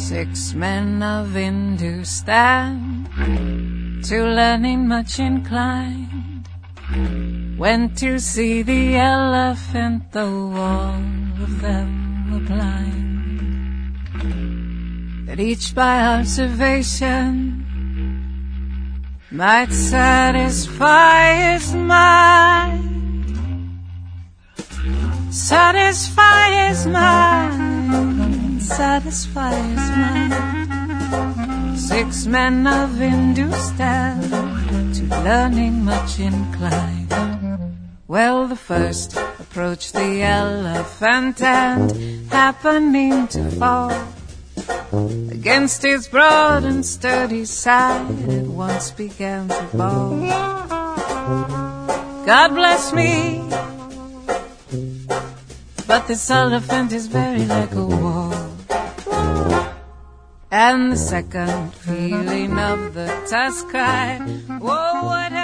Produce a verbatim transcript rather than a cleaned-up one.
Six men of Hindustan, to learning much inclined, went to see the elephant, though all of them were blind. That each by observation might satisfy his mind, satisfy his mind, satisfy his mind. Six men of Hindustan, to learning much inclined. Well, the first approached the elephant, and happening to fall against his broad and sturdy side, at once began to bawl. God bless me, but this elephant is very like a wall. And the second, feeling of the tusk, cried, whoa, what